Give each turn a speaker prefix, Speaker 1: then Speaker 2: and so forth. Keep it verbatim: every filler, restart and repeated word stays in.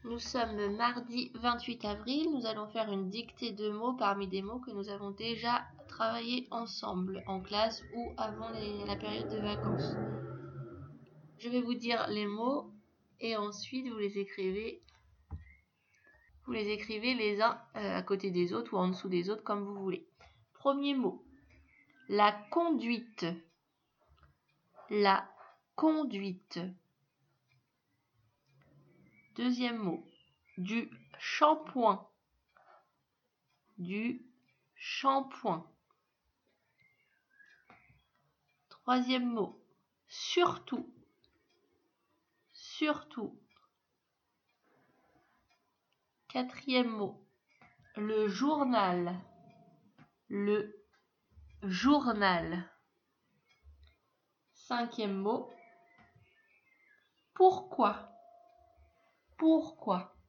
Speaker 1: Nous sommes mardi vingt-huit avril, nous allons faire une dictée de mots parmi des mots que nous avons déjà travaillés ensemble en classe ou avant les, la période de vacances. Je vais vous dire les mots et ensuite vous les écrivez, vous les écrivez les uns à côté des autres ou en dessous des autres comme vous voulez. Premier mot, la conduite. La conduite. Deuxième mot, du shampoing. Du shampoing. Troisième mot, surtout. Surtout. Quatrième mot, le journal. Le journal. Cinquième mot, pourquoi. Pourquoi.